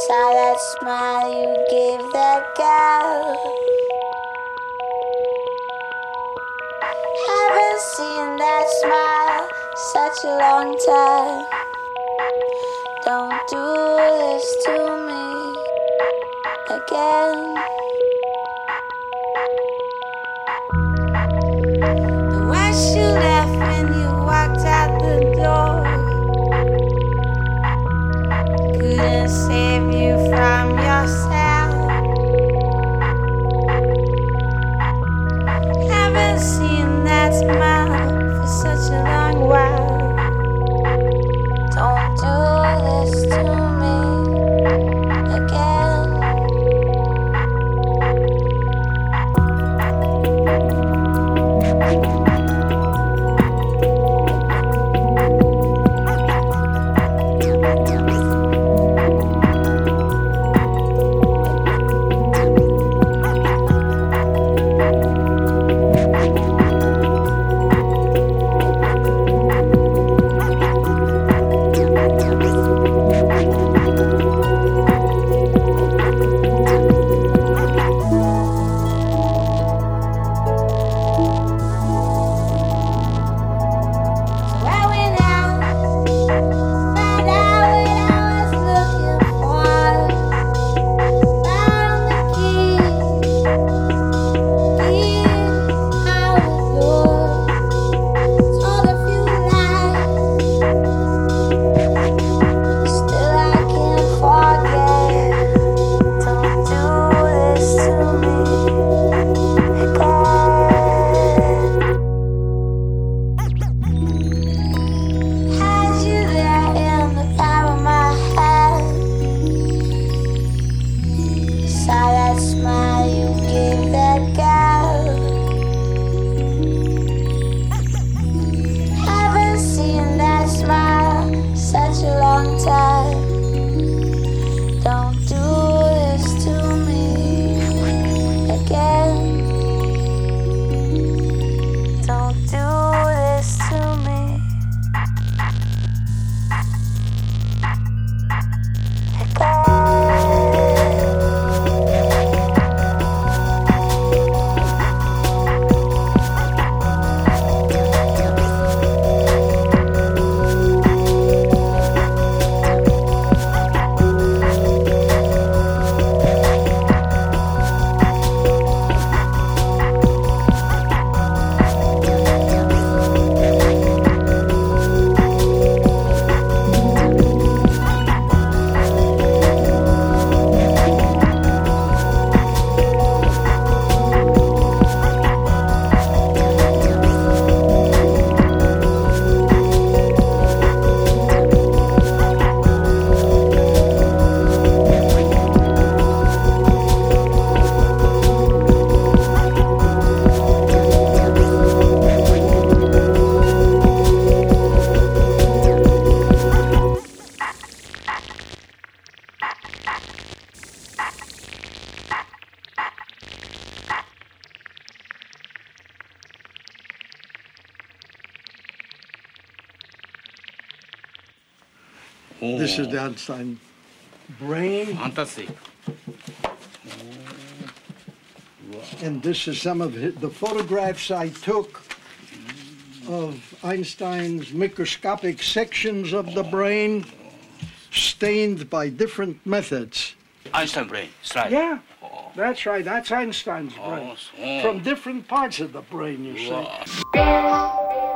Saw that smile you gave that girl. Haven't seen that smile such a long time. Don't do this to me again. And when she left, when you walked out the door, couldn't save you from yourself. Haven't seen that smile for such a long while. Don't do this to me again. This is the Einstein brain. Fantastic. And this is some of the photographs I took of Einstein's microscopic sections of the brain, stained by different methods. Einstein brain, right? Yeah, that's right. That's Einstein's brain. Oh. From different parts of the brain, you see. Wow.